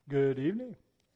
Good evening.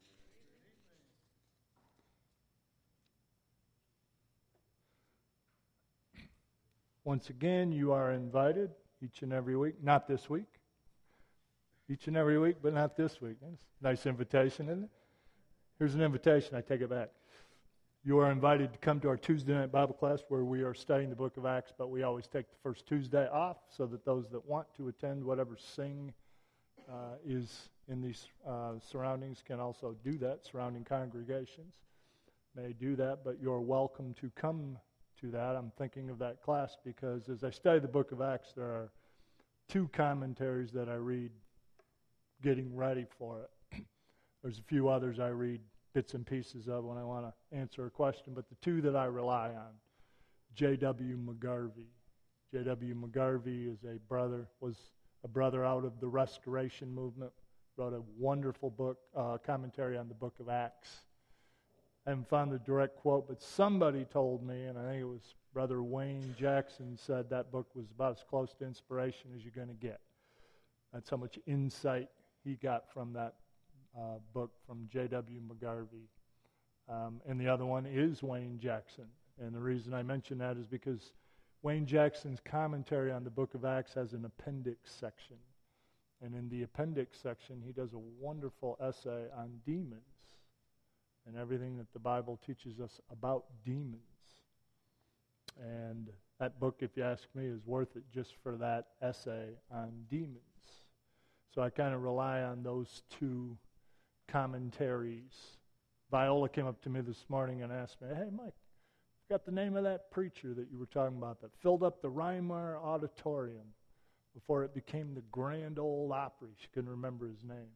Once again, you are invited each and every week, not this week. Each and every week, but not this week. That's a nice invitation, isn't it? Here's an invitation, I take it back. You are invited to come to our Tuesday night Bible class where we are studying the book of Acts, but we always take the first Tuesday off so that those that want to attend whatever sing is in these surroundings can also do that. Surrounding congregations may do that, but you're welcome to come to that. I'm thinking of that class because as I study the book of Acts, there are two commentaries that I read getting ready for it. There's a few others I read bits and pieces of when I want to answer a question, but the two that I rely on, J.W. McGarvey. J.W. McGarvey was a brother out of the Restoration movement, wrote a wonderful book, commentary on the book of Acts. I haven't found the direct quote, but somebody told me, and I think it was Brother Wayne Jackson, said that book was about as close to inspiration as you're going to get. That's how much insight he got from that book from J.W. McGarvey. And the other one is Wayne Jackson. And the reason I mention that is because Wayne Jackson's commentary on the book of Acts has an appendix section. And in the appendix section, he does a wonderful essay on demons and everything that the Bible teaches us about demons. And that book, if you ask me, is worth it just for that essay on demons. So I kind of rely on those two commentaries. Viola came up to me this morning and asked me, "Hey, Mike, I got the name of that preacher that you were talking about that filled up the Weimar Auditorium before it became the Grand Ole Opry." She couldn't remember his name.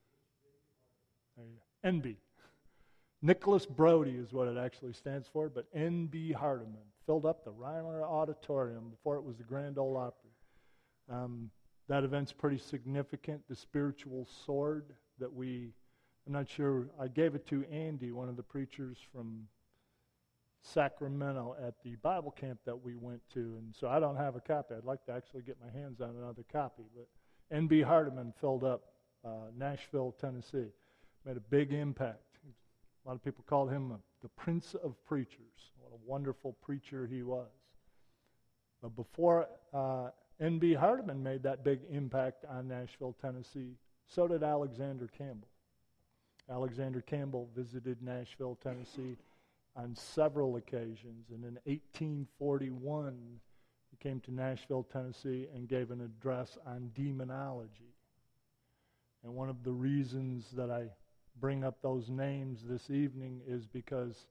NB. Nicholas Brody is what it actually stands for, but N.B. Hardeman filled up the Weimar Auditorium before it was the Grand Ole Opry. That event's pretty significant. The spiritual sword that I'm not sure, I gave it to Andy, one of the preachers from Sacramento at the Bible camp that we went to, and so I don't have a copy. I'd like to actually get my hands on another copy, but N.B. Hardeman filled up Nashville, Tennessee. Made a big impact. A lot of people called him the Prince of Preachers. What a wonderful preacher he was. But before N.B. Hardeman made that big impact on Nashville, Tennessee, so did Alexander Campbell. Alexander Campbell visited Nashville, Tennessee on several occasions, and in 1841 he came to Nashville, Tennessee and gave an address on demonology. And one of the reasons that I bring up those names this evening is because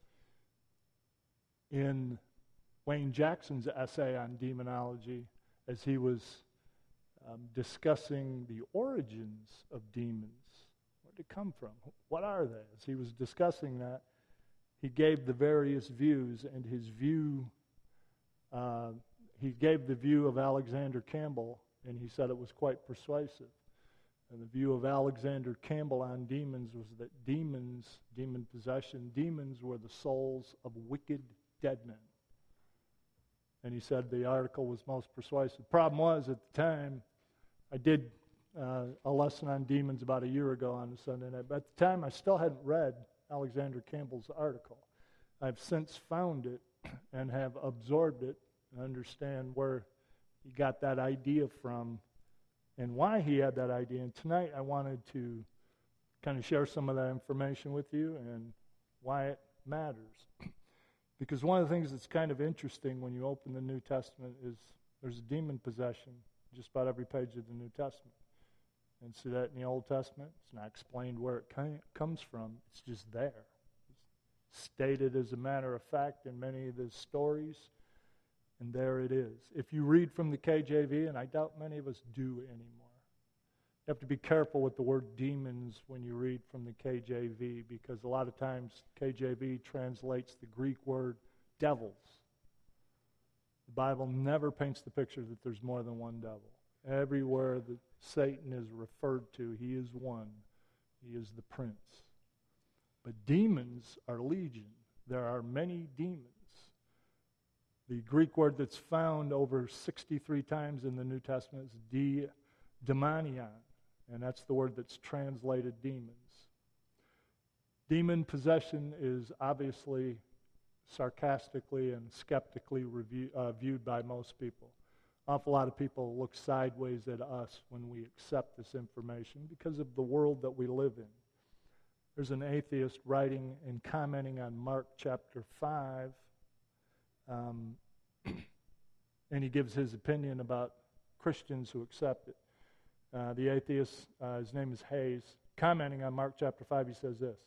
in Wayne Jackson's essay on demonology, as he was discussing the origins of demons, where did it come from? What are they? As he was discussing that, he gave the various views, and his view, he gave the view of Alexander Campbell, and he said it was quite persuasive. And the view of Alexander Campbell on demons was that demons, demon possession, demons were the souls of wicked dead men. And he said the article was most persuasive. Problem was, at the time, I did a lesson on demons about a year ago on a Sunday night, but at the time I still hadn't read Alexander Campbell's article. I've since found it and have absorbed it and understand where he got that idea from and why he had that idea. And tonight I wanted to kind of share some of that information with you and why it matters. Because one of the things that's kind of interesting when you open the New Testament is there's demon possession just about every page of the New Testament. And see that in the Old Testament? It's not explained where it comes from. It's just there. It's stated as a matter of fact in many of the stories. And there it is. If you read from the KJV, and I doubt many of us do anymore, you have to be careful with the word demons when you read from the KJV, because a lot of times KJV translates the Greek word devils. The Bible never paints the picture that there's more than one devil. Everywhere that Satan is referred to, he is one. He is the prince. But demons are legion. There are many demons. The Greek word that's found over 63 times in the New Testament is demonion, and that's the word that's translated demons. Demon possession is obviously sarcastically and skeptically viewed by most people. An awful lot of people look sideways at us when we accept this information because of the world that we live in. There's an atheist writing and commenting on Mark chapter 5, and he gives his opinion about Christians who accept it. The atheist, his name is Hayes, commenting on Mark chapter 5, he says this.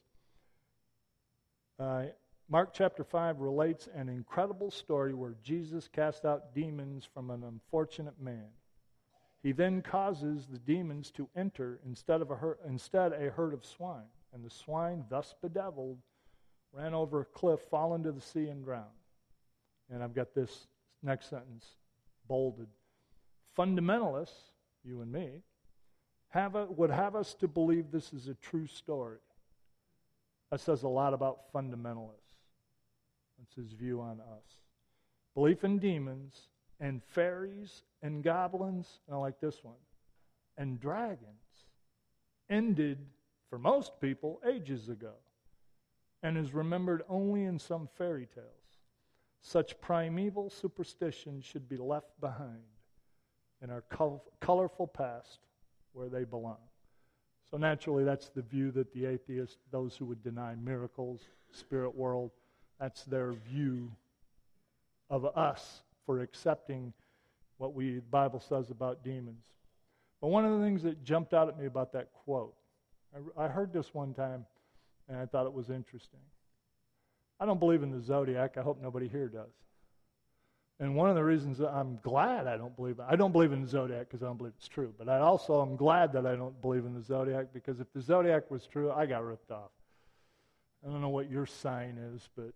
Mark chapter 5 relates an incredible story where Jesus cast out demons from an unfortunate man. He then causes the demons to enter instead a herd of swine, and the swine, thus bedeviled, ran over a cliff, fall into the sea, and drowned. And I've got this next sentence bolded. Fundamentalists, you and me, would have us to believe this is a true story. That says a lot about fundamentalists. That's his view on us. Belief in demons and fairies and goblins, and I like this one, and dragons ended, for most people, ages ago, and is remembered only in some fairy tales. Such primeval superstitions should be left behind in our colorful past where they belong. So naturally, that's the view that the atheists, those who would deny miracles, spirit world, that's their view of us for accepting what the Bible says about demons. But one of the things that jumped out at me about that quote, I heard this one time, and I thought it was interesting. I don't believe in the zodiac. I hope nobody here does. And one of the reasons that I'm glad I don't believe in the zodiac because I don't believe it's true. But I also am glad that I don't believe in the zodiac because if the zodiac was true, I got ripped off. I don't know what your sign is, but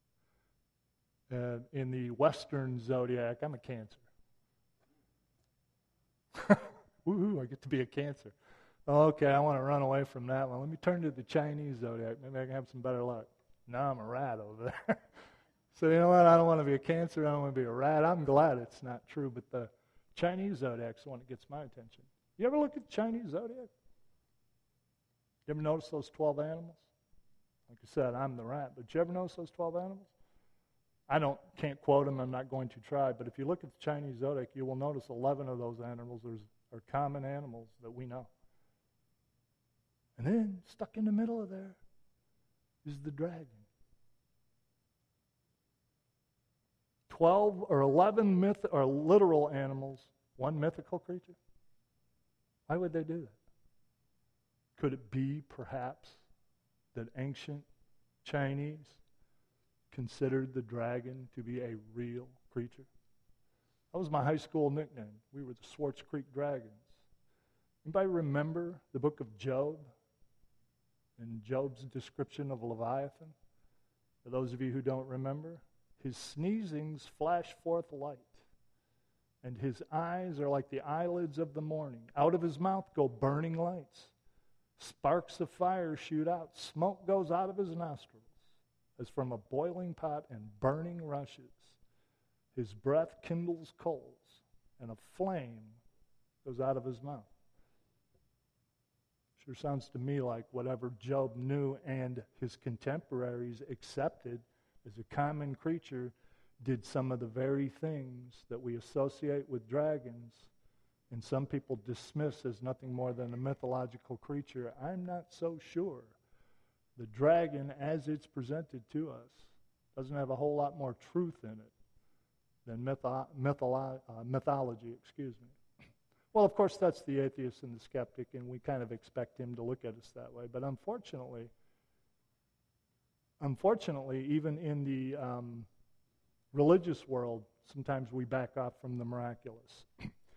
in the Western zodiac, I'm a Cancer. Woohoo, I get to be a Cancer. Okay, I want to run away from that one. Let me turn to the Chinese zodiac. Maybe I can have some better luck. No, I'm a rat over there. So you know what? I don't want to be a Cancer. I don't want to be a rat. I'm glad it's not true, but the Chinese zodiac's the one that gets my attention. You ever look at the Chinese zodiac? You ever notice those 12 animals? Like I said, I'm the rat, but you ever notice those 12 animals? I can't quote them. I'm not going to try, but if you look at the Chinese zodiac, you will notice 11 of those animals are common animals that we know. And then, stuck in the middle of there, is the dragon. 12 or 11 literal animals, one mythical creature? Why would they do that? Could it be, perhaps, that ancient Chinese considered the dragon to be a real creature? That was my high school nickname. We were the Swartz Creek Dragons. Anybody remember the book of Job and Job's description of Leviathan? For those of you who don't remember, his sneezings flash forth light, and his eyes are like the eyelids of the morning. Out of his mouth go burning lights. Sparks of fire shoot out. Smoke goes out of his nostrils as from a boiling pot, and burning rushes. His breath kindles coals, and a flame goes out of his mouth. Sure sounds to me like whatever Job knew and his contemporaries accepted as a common creature did some of the very things that we associate with dragons and some people dismiss as nothing more than a mythological creature. I'm not so sure. The dragon, as it's presented to us, doesn't have a whole lot more truth in it than mythology. Well, of course, that's the atheist and the skeptic, and we kind of expect him to look at us that way. But unfortunately, even in the religious world, sometimes we back off from the miraculous.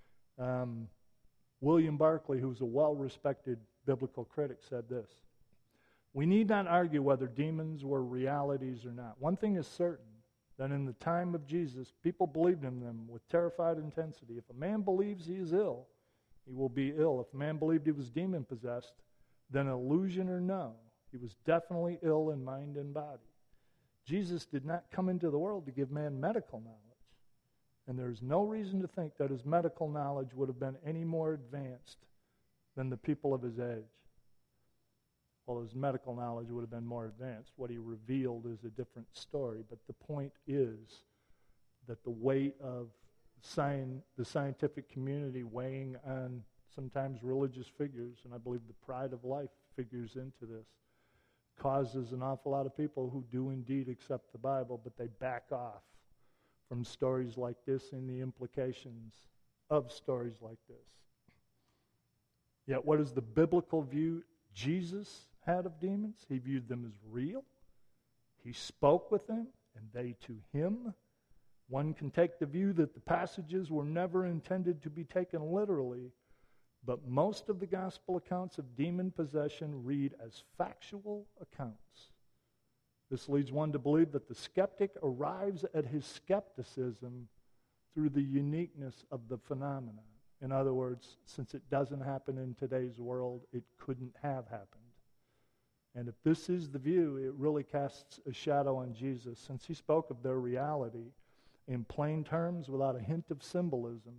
William Barclay, who's a well-respected biblical critic, said this: "We need not argue whether demons were realities or not. One thing is certain, that in the time of Jesus, people believed in them with terrified intensity. If a man believes he is ill, he will be ill. If a man believed he was demon-possessed, then illusion or no, he was definitely ill in mind and body. Jesus did not come into the world to give man medical knowledge, and there's no reason to think that his medical knowledge would have been any more advanced than the people of his age. Well, his medical knowledge would have been more advanced. What he revealed is a different story. But the point is that the weight of the scientific community weighing on sometimes religious figures, and I believe the pride of life figures into this, causes an awful lot of people who do indeed accept the Bible, but they back off from stories like this and the implications of stories like this. Yet what is the biblical view Jesus had of demons? He viewed them as real. He spoke with them, and they to him. One can take the view that the passages were never intended to be taken literally, but most of the gospel accounts of demon possession read as factual accounts. This leads one to believe that the skeptic arrives at his skepticism through the uniqueness of the phenomenon. In other words, since it doesn't happen in today's world, it couldn't have happened. And if this is the view, it really casts a shadow on Jesus, since he spoke of their reality in plain terms without a hint of symbolism,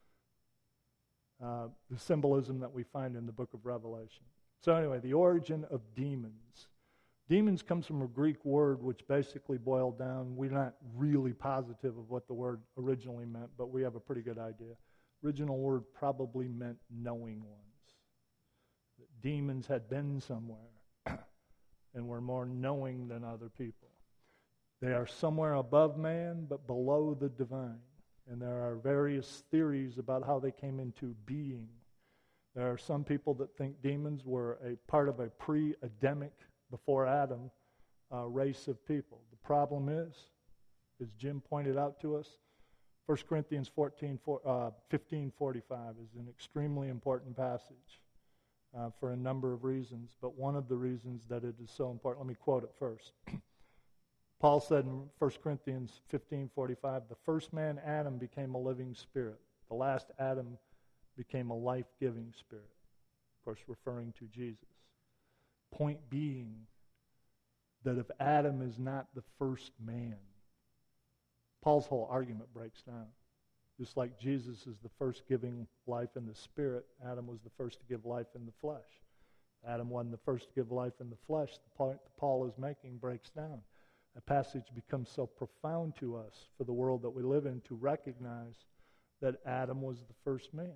the symbolism that we find in the book of Revelation. So anyway, the origin of demons. Demons comes from a Greek word which basically boiled down, we're not really positive of what the word originally meant, but we have a pretty good idea. Original word probably meant knowing ones. That demons had been somewhere and were more knowing than other people. They are somewhere above man but below the divine. And there are various theories about how they came into being. There are some people that think demons were a part of a pre-Adamic, before Adam, race of people. The problem is, as Jim pointed out to us, 1 Corinthians 15:45 is an extremely important passage for a number of reasons, but one of the reasons that it is so important, let me quote it first. Paul said in 1 Corinthians 15:45, the first man, Adam, became a living spirit. The last Adam became a life-giving spirit. Of course, referring to Jesus. Point being that if Adam is not the first man, Paul's whole argument breaks down. Just like Jesus is the first giving life in the spirit, Adam was the first to give life in the flesh. Adam wasn't the first to give life in the flesh. The point that Paul is making breaks down. The passage becomes so profound to us for the world that we live in to recognize that Adam was the first man.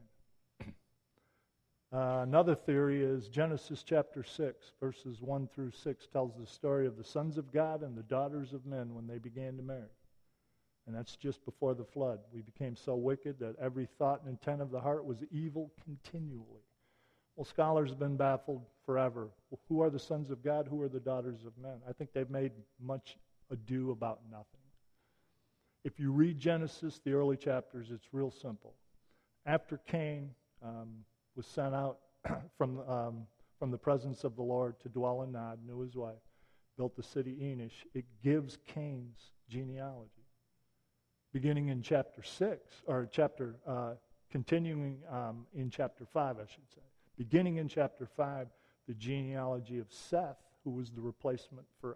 Another theory is Genesis chapter 6, verses 1 through 6 tells the story of the sons of God and the daughters of men when they began to marry. And that's just before the flood. We became so wicked that every thought and intent of the heart was evil continually. Well, scholars have been baffled forever. Well, who are the sons of God? Who are the daughters of men? I think they've made much ado about nothing. If you read Genesis, the early chapters, it's real simple. After Cain was sent out from the presence of the Lord to dwell in Nod, knew his wife, built the city Enosh, it gives Cain's genealogy. Beginning in chapter 6, or continuing in chapter 5, I should say. Beginning in chapter 5, the genealogy of Seth, who was the replacement for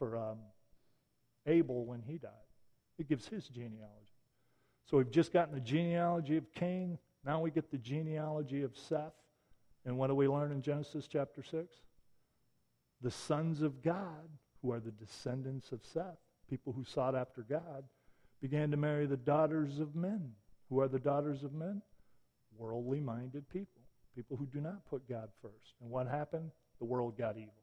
Abel when he died. It gives his genealogy. So we've just gotten the genealogy of Cain. Now we get the genealogy of Seth. And what do we learn in Genesis chapter 6? The sons of God, who are the descendants of Seth, people who sought after God, began to marry the daughters of men. Who are the daughters of men? Worldly-minded people. People who do not put God first. And what happened? The world got evil.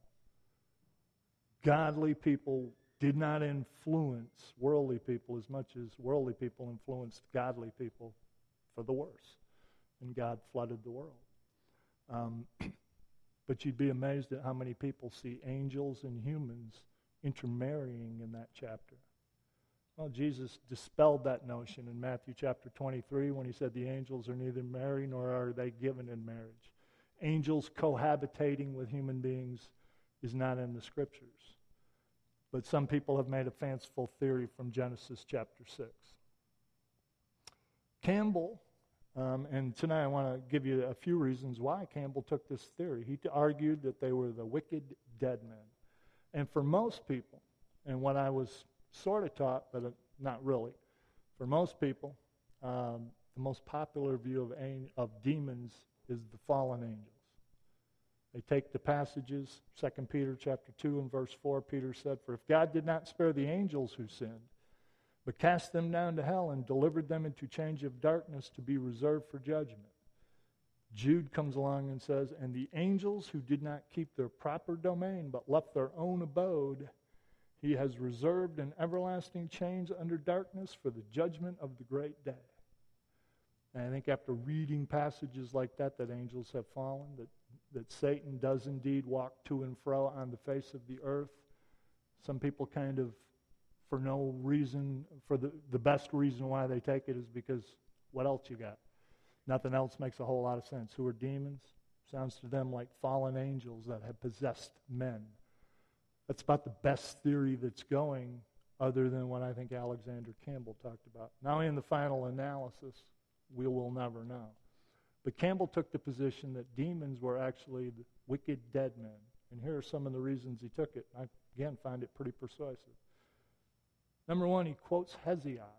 Godly people did not influence worldly people as much as worldly people influenced godly people for the worse. And God flooded the world. But you'd be amazed at how many people see angels and humans intermarrying in that chapter. Well, Jesus dispelled that notion in Matthew chapter 23 when he said the angels are neither married nor are they given in marriage. Angels cohabitating with human beings is not in the Scriptures. But some people have made a fanciful theory from Genesis chapter 6. Campbell, and tonight I want to give you a few reasons why Campbell took this theory. He argued that they were the wicked dead men. And for most people, and what I was sort of taught, but not really, for most people, the most popular view of demons is the fallen angels. They take the passages, 2 Peter chapter 2 and verse 4, Peter said, "For if God did not spare the angels who sinned, but cast them down to hell and delivered them into change of darkness to be reserved for judgment." Jude comes along and says, "And the angels who did not keep their proper domain, but left their own abode, he has reserved in everlasting chains under darkness for the judgment of the great day." And I think after reading passages like that angels have fallen, that Satan does indeed walk to and fro on the face of the earth, some people kind of, for no reason, for the best reason why they take it is because what else you got? Nothing else makes a whole lot of sense. Who are demons? Sounds to them like fallen angels that have possessed men. That's about the best theory that's going, other than what I think Alexander Campbell talked about. Now, in the final analysis, we will never know. But Campbell took the position that demons were actually the wicked dead men. And here are some of the reasons he took it. I, again, find it pretty persuasive. Number one, he quotes Hesiod,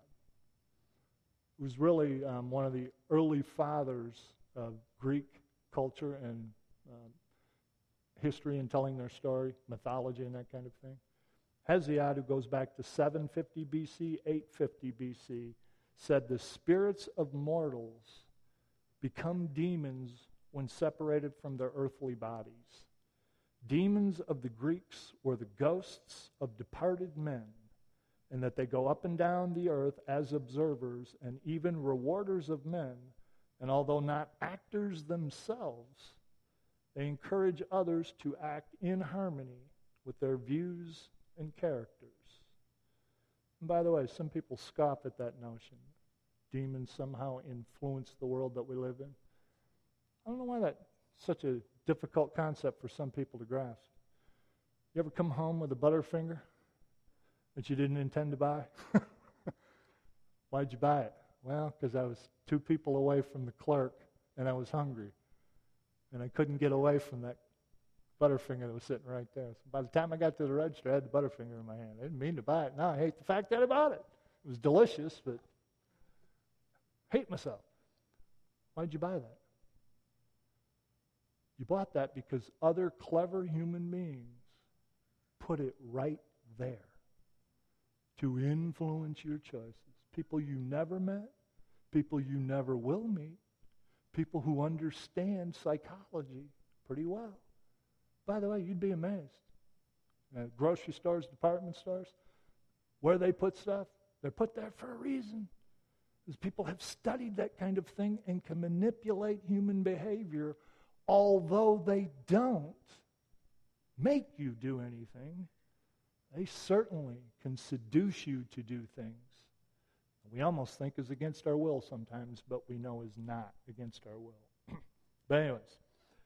who was really one of the early fathers of Greek culture and history and telling their story, mythology and that kind of thing. Hesiod, who goes back to 750 BC, 850 BC, said the spirits of mortals become demons when separated from their earthly bodies. Demons of the Greeks were the ghosts of departed men, and that they go up and down the earth as observers and even rewarders of men, and although not actors themselves, they encourage others to act in harmony with their views and characters. And by the way, some people scoff at that notion. Demons somehow influence the world that we live in. I don't know why that's such a difficult concept for some people to grasp. You ever come home with a Butterfinger that you didn't intend to buy? Why'd you buy it? Well, because I was 2 people away from the clerk and I was hungry. And I couldn't get away from that Butterfinger that was sitting right there. So by the time I got to the register, I had the Butterfinger in my hand. I didn't mean to buy it. Now I hate the fact that I bought it. It was delicious, but I hate myself. Why'd you buy that? You bought that because other clever human beings put it right there to influence your choices. People you never met, people you never will meet, people who understand psychology pretty well. By the way, you'd be amazed. Grocery stores, department stores, where they put stuff, they're put there for a reason. Because people have studied that kind of thing and can manipulate human behavior, although they don't make you do anything. They certainly can seduce you to do things we almost think is against our will sometimes, but we know is not against our will. But anyways,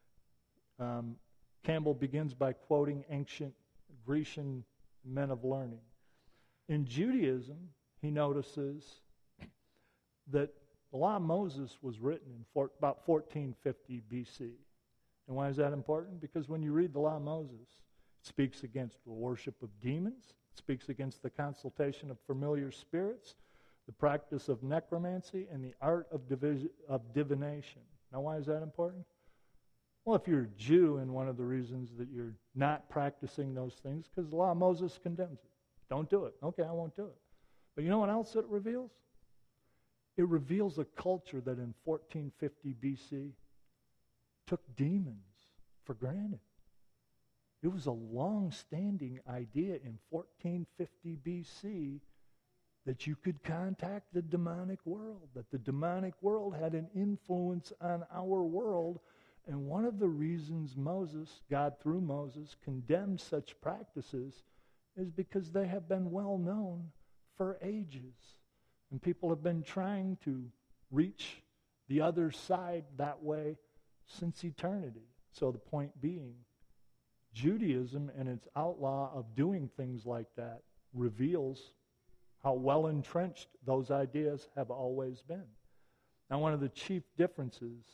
Campbell begins by quoting ancient Grecian men of learning. In Judaism, he notices that the Law of Moses was written in about 1450 BC. And why is that important? Because when you read the Law of Moses, it speaks against the worship of demons, it speaks against the consultation of familiar spirits, the practice of necromancy, and the art of divination. Now, why is that important? Well, if you're a Jew, and one of the reasons that you're not practicing those things, because the Law of Moses condemns it. Don't do it. Okay, I won't do it. But you know what else it reveals? It reveals a culture that in 1450 BC took demons for granted. It was a long-standing idea in 1450 BC that you could contact the demonic world, that the demonic world had an influence on our world. And one of the reasons God through Moses, condemned such practices is because they have been well known for ages. And people have been trying to reach the other side that way since eternity. So the point being, Judaism and its outlaw of doing things like that reveals how well entrenched those ideas have always been. Now, one of the chief differences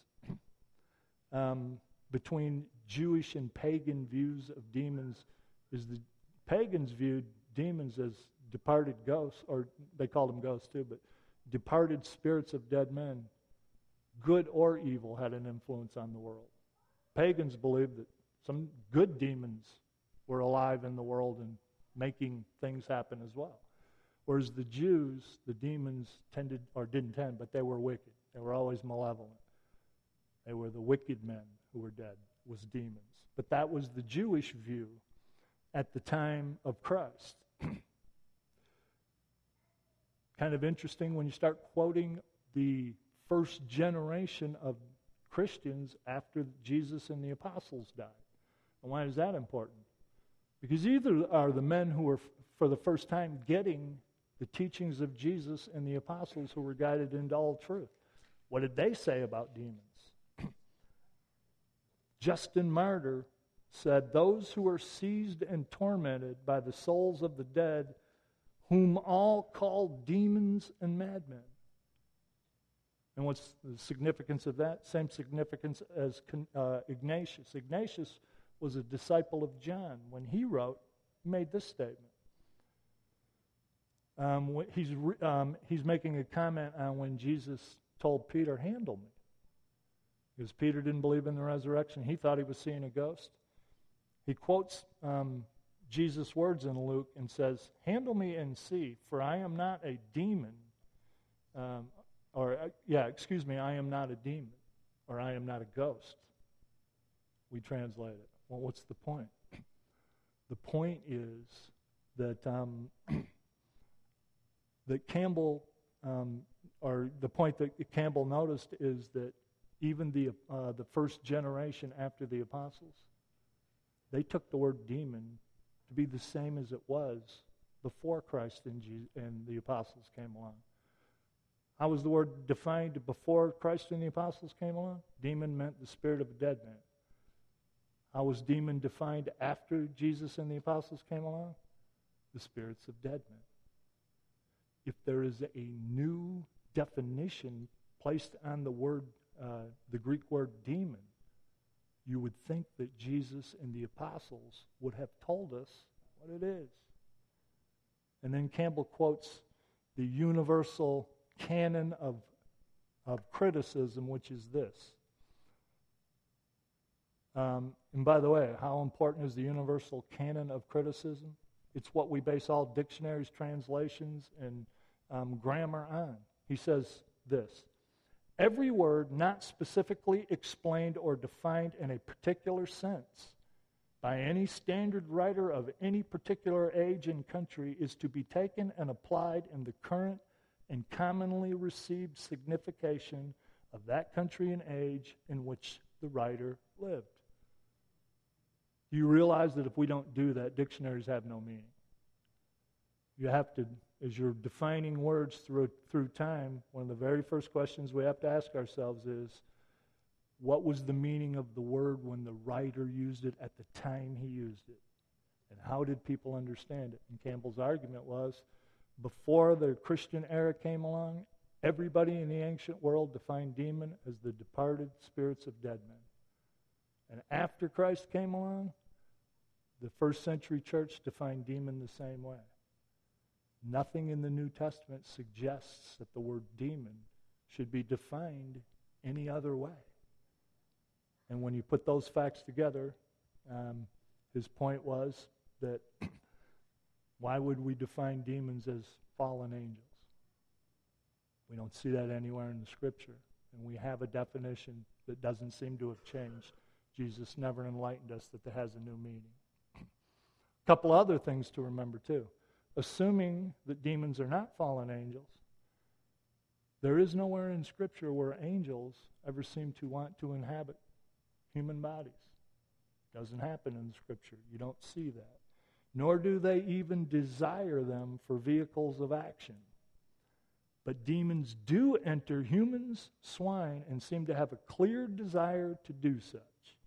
between Jewish and pagan views of demons is the pagans viewed demons as departed ghosts, or they called them ghosts too, but departed spirits of dead men, good or evil, had an influence on the world. Pagans believed that Some good demons were alive in the world and making things happen as well. Whereas the Jews, the demons tended, or didn't tend, but they were wicked. They were always malevolent. They were the wicked men who were dead, was demons. But that was the Jewish view at the time of Christ. Kind of interesting when you start quoting the first generation of Christians after Jesus and the apostles died. And why is that important? Because either are the men who were for the first time getting the teachings of Jesus and the apostles who were guided into all truth. What did they say about demons? Justin Martyr said, "Those who are seized and tormented by the souls of the dead, whom all call demons and madmen." And what's the significance of that? Same significance as Ignatius. Ignatius was a disciple of John. When he wrote, he made this statement. He's making a comment on when Jesus told Peter, "Handle me." Because Peter didn't believe in the resurrection. He thought he was seeing a ghost. He quotes Jesus' words in Luke and says, "Handle me and see, for I am not a demon." I am not a demon, or I am not a ghost. We translate it. Well, what's the point? The point is that that Campbell, or the point that Campbell noticed is that even the first generation after the apostles, they took the word demon to be the same as it was before Christ and the apostles came along. How was the word defined before Christ and the apostles came along? Demon meant the spirit of a dead man. How was demon defined after Jesus and the apostles came along? The spirits of dead men. If there is a new definition placed on the word, the Greek word demon, you would think that Jesus and the apostles would have told us what it is. And then Campbell quotes the universal canon of criticism, which is this. And by the way, how important is the universal canon of criticism? It's what we base all dictionaries, translations, and grammar on. He says this: every word not specifically explained or defined in a particular sense by any standard writer of any particular age and country is to be taken and applied in the current and commonly received signification of that country and age in which the writer lived. Do you realize that if we don't do that, dictionaries have no meaning? You have to, as you're defining words through time, one of the very first questions we have to ask ourselves is, what was the meaning of the word when the writer used it at the time he used it? And how did people understand it? And Campbell's argument was, before the Christian era came along, everybody in the ancient world defined demon as the departed spirits of dead men. And after Christ came along, the first century church defined demon the same way. Nothing in the New Testament suggests that the word demon should be defined any other way. And when you put those facts together, his point was that why would we define demons as fallen angels? We don't see that anywhere in the Scripture. And we have a definition that doesn't seem to have changed. Jesus never enlightened us that has a new meaning. A couple other things to remember too. Assuming that demons are not fallen angels, there is nowhere in Scripture where angels ever seem to want to inhabit human bodies. Doesn't happen in Scripture. You don't see that. Nor do they even desire them for vehicles of action. But demons do enter humans, swine, and seem to have a clear desire to do such.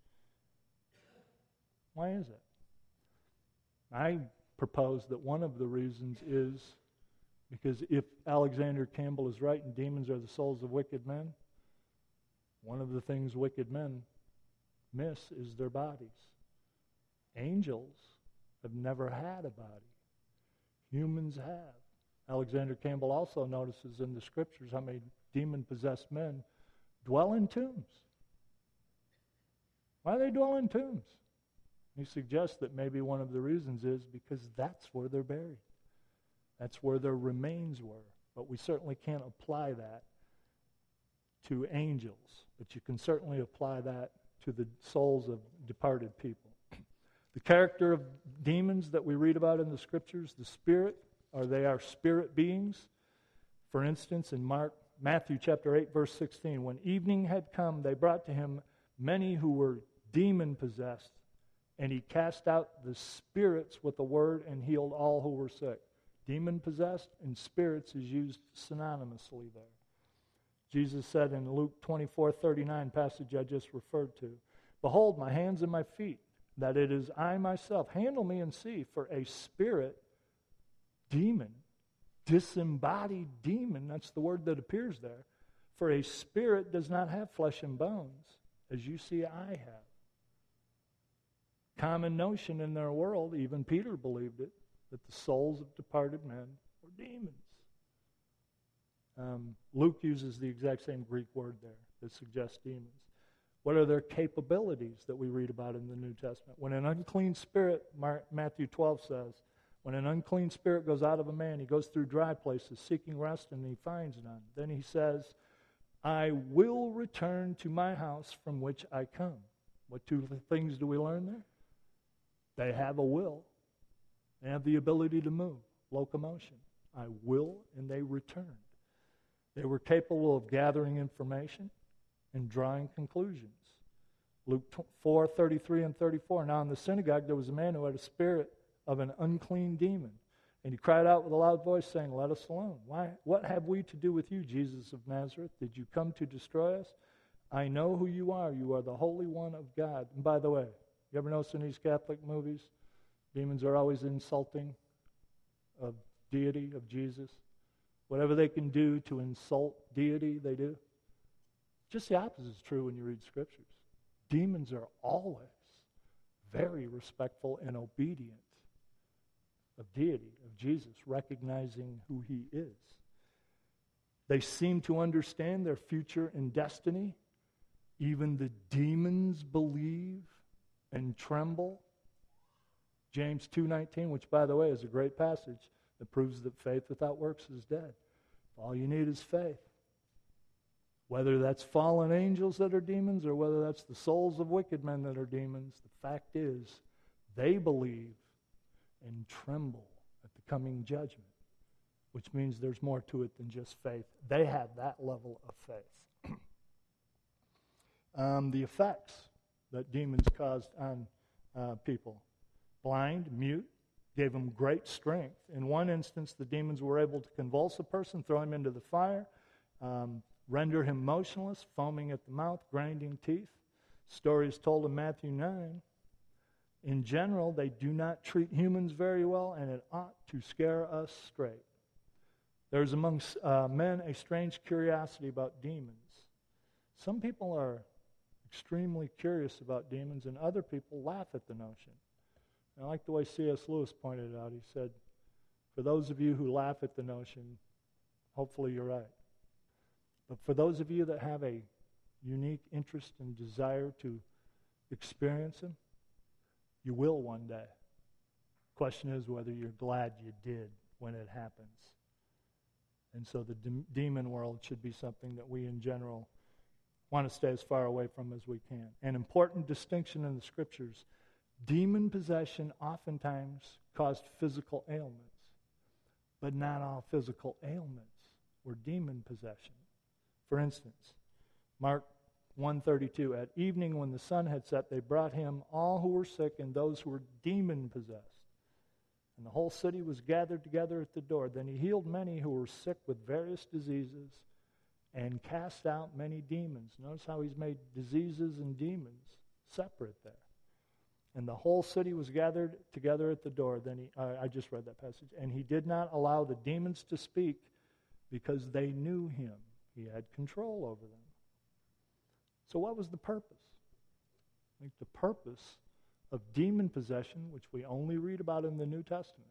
Why is it? I propose that one of the reasons is because if Alexander Campbell is right and demons are the souls of wicked men, one of the things wicked men miss is their bodies. Angels have never had a body. Humans have. Alexander Campbell also notices in the Scriptures how many demon-possessed men dwell in tombs. Why do they dwell in tombs? He suggests that maybe one of the reasons is because that's where they're buried. That's where their remains were. But we certainly can't apply that to angels. But you can certainly apply that to the souls of departed people. The character of demons that we read about in the Scriptures, the spirit, or they are spirit beings. For instance, in Matthew chapter 8, verse 16, when evening had come, they brought to him many who were demon-possessed, and he cast out the spirits with the word and healed all who were sick. Demon-possessed and spirits is used synonymously there. Jesus said in Luke 24:39, passage I just referred to, behold, my hands and my feet, that it is I myself. Handle me and see, for a spirit, demon, disembodied demon, that's the word that appears there, for a spirit does not have flesh and bones, as you see I have. Common notion in their world, even Peter believed it, that the souls of departed men were demons. Luke uses the exact same Greek word there that suggests demons. What are their capabilities that we read about in the New Testament? When an unclean spirit, Matthew 12 says, when an unclean spirit goes out of a man, he goes through dry places seeking rest and he finds none. Then he says, I will return to my house from which I come. What two things do we learn there? They have a will. They have the ability to move, locomotion. I will, and they returned. They were capable of gathering information and drawing conclusions. Luke 4:33 and 34. Now in the synagogue there was a man who had a spirit of an unclean demon. And he cried out with a loud voice, saying, let us alone. Why? What have we to do with you, Jesus of Nazareth? Did you come to destroy us? I know who you are. You are the Holy One of God. And by the way, you ever notice in these Catholic movies, demons are always insulting of deity, of Jesus? Whatever they can do to insult deity, they do. Just the opposite is true when you read Scriptures. Demons are always very respectful and obedient of deity, of Jesus, recognizing who he is. They seem to understand their future and destiny. Even the demons believe and tremble. James 2:19, which, by the way, is a great passage that proves that faith without works is dead. All you need is faith. Whether that's fallen angels that are demons or whether that's the souls of wicked men that are demons, the fact is they believe and tremble at the coming judgment, which means there's more to it than just faith. They have that level of faith. The effects that demons caused on people. Blind, mute, gave them great strength. In one instance, the demons were able to convulse a person, throw him into the fire, render him motionless, foaming at the mouth, grinding teeth. Story is told in Matthew 9. In general, they do not treat humans very well, and it ought to scare us straight. There's amongst men a strange curiosity about demons. Some people are extremely curious about demons, and other people laugh at the notion. And I like the way C.S. Lewis pointed it out. He said, for those of you who laugh at the notion, hopefully you're right. But for those of you that have a unique interest and desire to experience them, you will one day. Question is whether you're glad you did when it happens. And so the demon world should be something that we in general want to stay as far away from as we can. An important distinction in the Scriptures, demon possession oftentimes caused physical ailments, but not all physical ailments were demon possession. For instance, Mark 1:32, at evening when the sun had set, they brought him all who were sick and those who were demon-possessed. And the whole city was gathered together at the door. Then he healed many who were sick with various diseases and cast out many demons. Notice how he's made diseases and demons separate there. And the whole city was gathered together at the door. Then I just read that passage. And he did not allow the demons to speak because they knew him. He had control over them. So what was the purpose? I think the purpose of demon possession, which we only read about in the New Testament,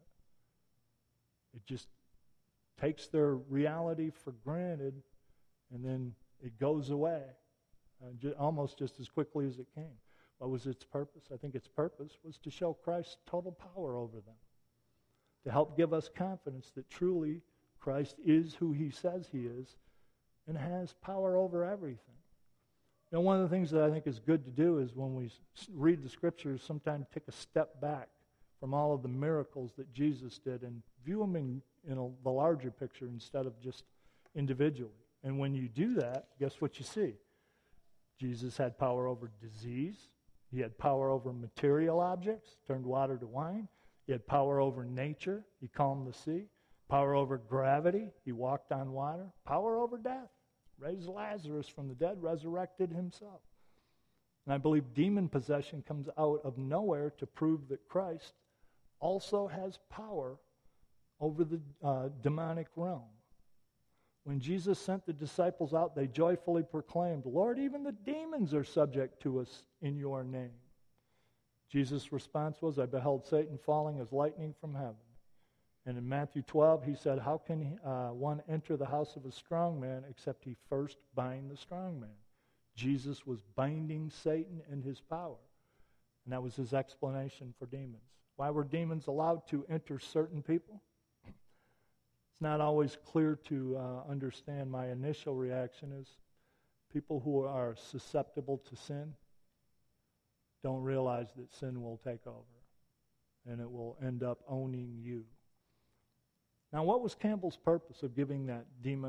it just takes their reality for granted and then it goes away almost just as quickly as it came. What was its purpose? I think its purpose was to show Christ's total power over them, to help give us confidence that truly Christ is who he says he is and has power over everything. You know, one of the things that I think is good to do is when we read the Scriptures, sometimes take a step back from all of the miracles that Jesus did and view them in the larger picture instead of just individually. And when you do that, guess what you see? Jesus had power over disease. He had power over material objects, turned water to wine. He had power over nature. He calmed the sea. Power over gravity. He walked on water. Power over death. Raised Lazarus from the dead, resurrected himself. And I believe demon possession comes out of nowhere to prove that Christ also has power over the demonic realm. When Jesus sent the disciples out, they joyfully proclaimed, "Lord, even the demons are subject to us in your name." Jesus' response was, "I beheld Satan falling as lightning from heaven." And in Matthew 12, he said, "How can one enter the house of a strong man except he first bind the strong man?" Jesus was binding Satan and his power. And that was his explanation for demons. Why were demons allowed to enter certain people? It's not always clear to understand. My initial reaction is people who are susceptible to sin don't realize that sin will take over and it will end up owning you. Now, what was Campbell's purpose of giving that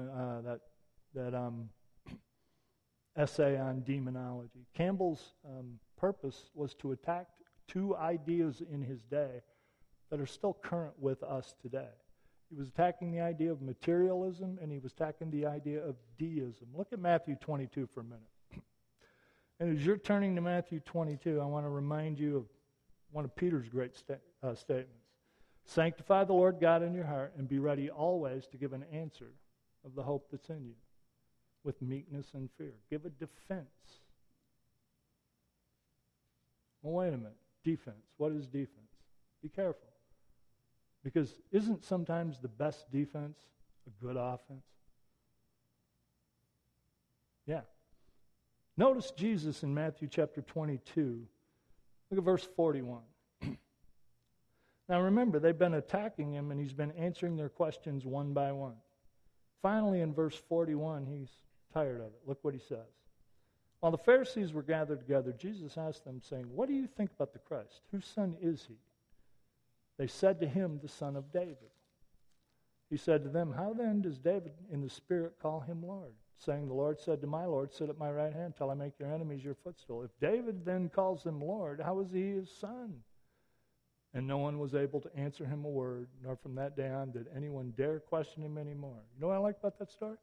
essay on demonology? Campbell's purpose was to attack two ideas in his day that are still current with us today. He was attacking the idea of materialism, and he was attacking the idea of deism. Look at Matthew 22 for a minute. And as you're turning to Matthew 22, I want to remind you of one of Peter's great statements. Sanctify the Lord God in your heart, and be ready always to give an answer of the hope that's in you, with meekness and fear. Give a defense. Well, wait a minute. Defense. What is defense? Be careful. Because isn't sometimes the best defense a good offense? Yeah. Notice Jesus in Matthew chapter 22. Look at verse 41. Now remember, they've been attacking him, and he's been answering their questions one by one. Finally, in verse 41, he's tired of it. Look what he says. While the Pharisees were gathered together, Jesus asked them, saying, "What do you think about the Christ? Whose son is he?" They said to him, "The son of David." He said to them, "How then does David in the Spirit call him Lord? Saying, the Lord said to my Lord, sit at my right hand till I make your enemies your footstool. If David then calls him Lord, how is he his son?" And no one was able to answer him a word, nor from that day on did anyone dare question him anymore. You know what I like about that story?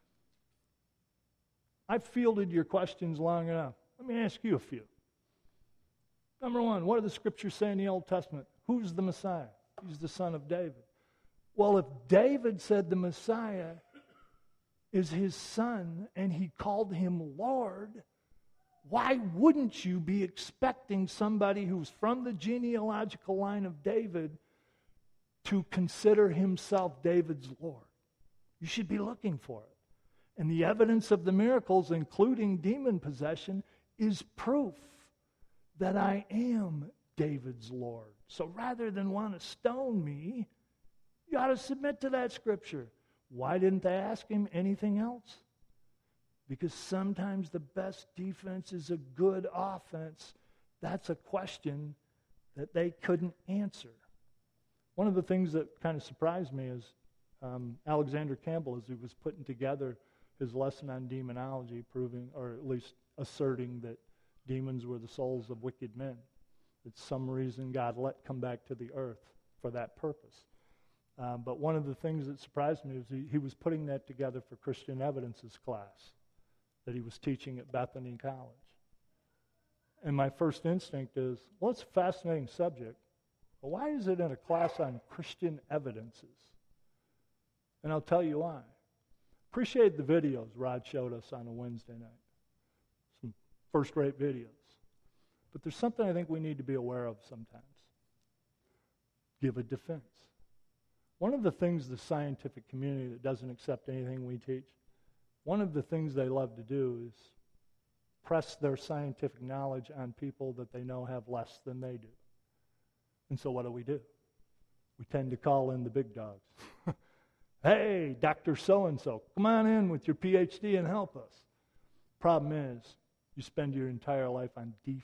I've fielded your questions long enough. Let me ask you a few. Number one, what do the Scriptures say in the Old Testament? Who's the Messiah? He's the son of David. Well, if David said the Messiah is his son and he called him Lord, why wouldn't you be expecting somebody who's from the genealogical line of David to consider himself David's Lord? You should be looking for it. And the evidence of the miracles, including demon possession, is proof that I am David's Lord. So rather than want to stone me, you ought to submit to that Scripture. Why didn't they ask him anything else? Because sometimes the best defense is a good offense. That's a question that they couldn't answer. One of the things that kind of surprised me is Alexander Campbell, as he was putting together his lesson on demonology, proving, or at least asserting, that demons were the souls of wicked men. That some reason God let come back to the earth for that purpose. But one of the things that surprised me was he was putting that together for Christian Evidence's class that he was teaching at Bethany College. And my first instinct is, well, it's a fascinating subject, but why is it in a class on Christian Evidences? And I'll tell you why. Appreciate the videos Rod showed us on a Wednesday night. Some first-rate videos. But there's something I think we need to be aware of sometimes. Give a defense. One of the things the scientific community that doesn't accept anything we teach, one of the things they love to do is press their scientific knowledge on people that they know have less than they do. And so what do? We tend to call in the big dogs. Hey, Dr. So-and-so, come on in with your PhD and help us. Problem is, you spend your entire life on defense.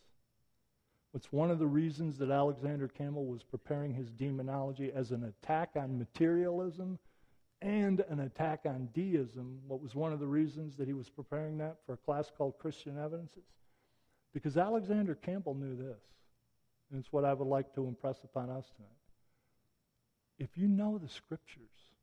It's one of the reasons that Alexander Campbell was preparing his demonology as an attack on materialism and an attack on deism. What was one of the reasons that he was preparing that for a class called Christian Evidences? Because Alexander Campbell knew this, and it's what I would like to impress upon us tonight. If you know the Scriptures,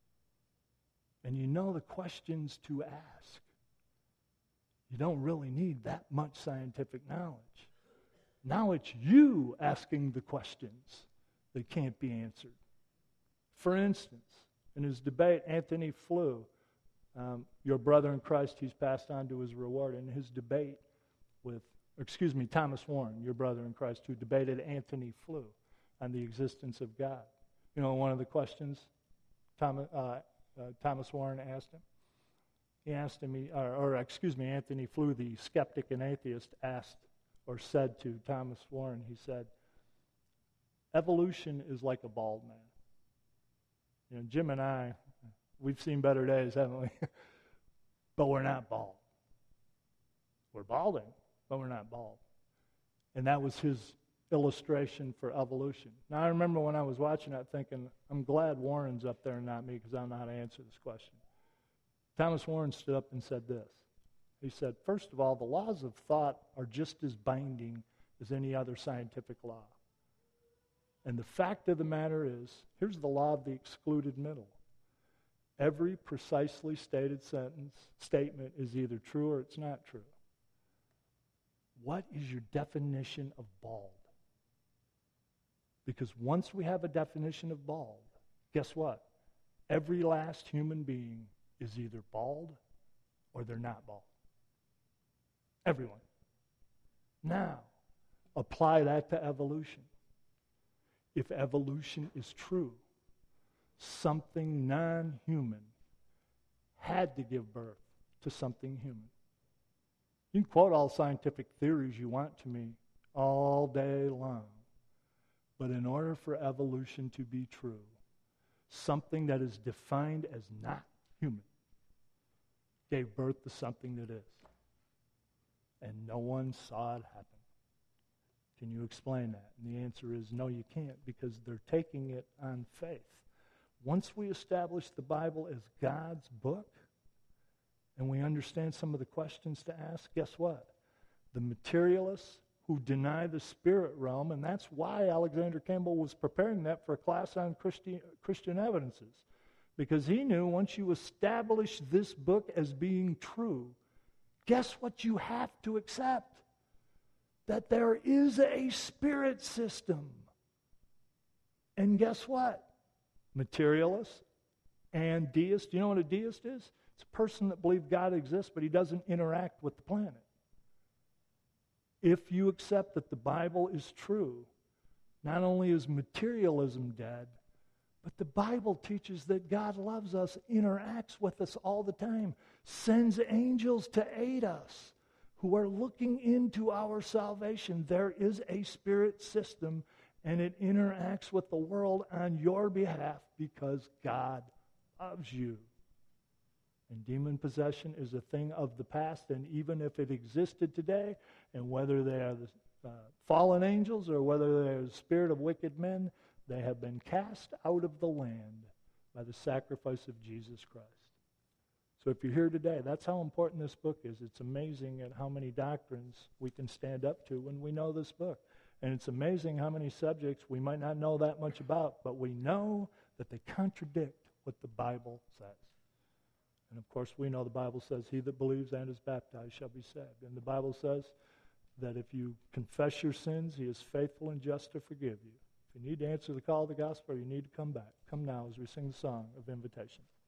and you know the questions to ask, you don't really need that much scientific knowledge. Now it's you asking the questions that can't be answered. For instance, in his debate, Anthony Flew, your brother in Christ, he's passed on to his reward, in his debate with, Thomas Warren, your brother in Christ, who debated Anthony Flew on the existence of God. You know, one of the questions Thomas Warren asked him? He asked him, Anthony Flew, the skeptic and atheist, asked or said to Thomas Warren, he said, evolution is like a bald man. You know, Jim and I, we've seen better days, haven't we? But we're not bald. We're balding, but we're not bald. And that was his illustration for evolution. Now, I remember when I was watching that thinking, I'm glad Warren's up there and not me, because I don't know how to answer this question. Thomas Warren stood up and said this. He said, first of all, the laws of thought are just as binding as any other scientific law. And the fact of the matter is, here's the law of the excluded middle. Every precisely stated statement is either true or it's not true. What is your definition of bald? Because once we have a definition of bald, guess what? Every last human being is either bald or they're not bald. Everyone. Now, apply that to evolution. If evolution is true, something non-human had to give birth to something human. You can quote all scientific theories you want to me all day long. But in order for evolution to be true, something that is defined as not human gave birth to something that is. And no one saw it happen. Can you explain that? And the answer is no, you can't, because they're taking it on faith. Once we establish the Bible as God's book, and we understand some of the questions to ask, guess what? The materialists who deny the spirit realm, and that's why Alexander Campbell was preparing that for a class on Christian Evidences, because he knew once you establish this book as being true, guess what you have to accept? That there is a spirit system. And guess what? Materialists and deists. Do you know what a deist is? It's a person that believes God exists, but he doesn't interact with the planet. If you accept that the Bible is true, not only is materialism dead, but the Bible teaches that God loves us, interacts with us all the time, sends angels to aid us, who are looking into our salvation. There is a spirit system, and it interacts with the world on your behalf because God loves you. And demon possession is a thing of the past, and even if it existed today, and whether they are the fallen angels or whether they are the spirit of wicked men, they have been cast out of the land by the sacrifice of Jesus Christ. So if you're here today, that's how important this book is. It's amazing at how many doctrines we can stand up to when we know this book. And it's amazing how many subjects we might not know that much about, but we know that they contradict what the Bible says. And of course, we know the Bible says, he that believes and is baptized shall be saved. And the Bible says that if you confess your sins, he is faithful and just to forgive you. If you need to answer the call of the gospel, you need to come back. Come now as we sing the song of invitation.